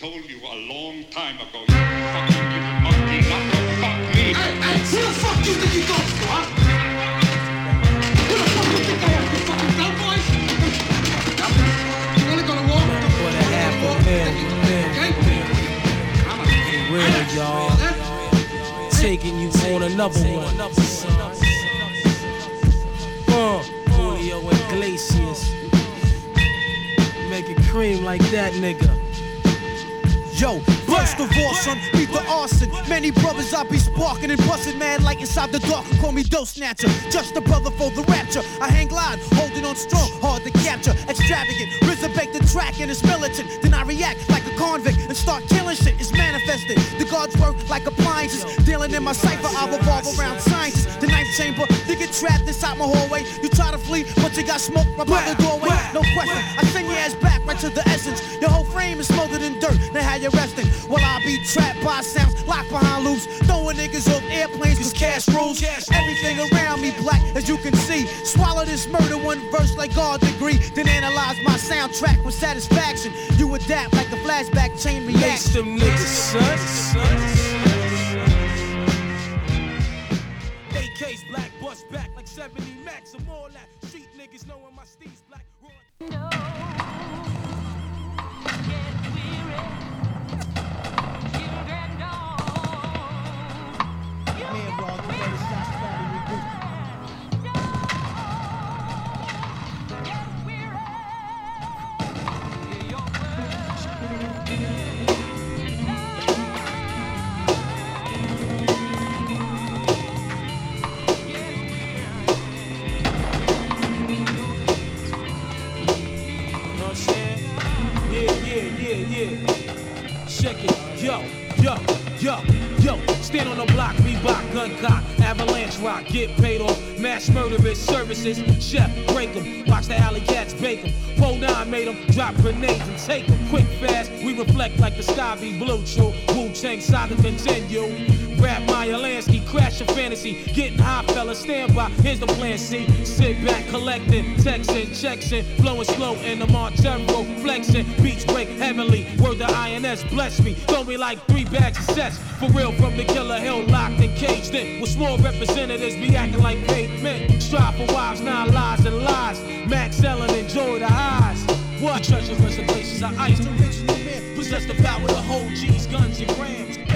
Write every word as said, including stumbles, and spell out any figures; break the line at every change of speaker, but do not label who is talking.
told you a long time ago, you fucking little monkey, not to fuck me.
Hey, hey, who the fuck do you think you going to, huh? Who the fuck do you think I am, you fucking bellboy? You only gonna walk?
For the half a mil, mil, real, y'all. Taking you on another one. Uh, Julio Iglesias. Make it cream like that, nigga.
Yo, first of all, son, beat the arson. Many brothers I be sparking and busting mad like inside the dark and call me dough snatcher. Just a brother for the rapture. I hang glide, holding on strong, hard to capture. Extravagant, resurrect the track and it's militant. Then I react like a convict and start killing shit. It's manifested. The guards work like appliances. Dealing in my cipher, I revolve around sciences. The ninth chamber, you get trapped inside my hallway. You try to flee, but you got smoked right by the doorway. No question, I send your ass back right to the essence. Your whole frame is smothered in dirt. Now how you resting? Well, I be trapped by sounds, locked behind loops, throwing niggas off airplanes cause cash rules. Everything around me black, as you can see. Swallow this murder one verse like God degree. Then analyze my soundtrack with satisfaction. You adapt like a flashback chain reaction.
Lace them niggas, son. A K's black bust back like seventy max. I'm all that. Street niggas knowing my steez black.
No. Get weary.
Check it, yo, yo, yo, yo. Stand on the block, Reebok, gun cock, avalanche rock, get paid off, mass murderous services. Chef, break them, watch the alley cats bake them. Pole nine made them, drop grenades and take them. Quick, fast, we reflect like the sky be blue. True, Wu-Tang saga continue. Rap Maya Lansky, crash your fantasy. Getting high, fella, stand by. Here's the plan, see. Sit back, collecting, texting, checks in, flowing slow in the Montero, flexing. Beats break heavenly. Word to I N S, bless me. Throw me like three bags of sets. For real, from the Killer Hill, locked and caged in. With small representatives be acting like paid men. Strive for wives, nine lies and lies. Max Ellen, enjoy the highs. What treasure list of places I ice. The original man possess the power to hold G's, guns, and grams.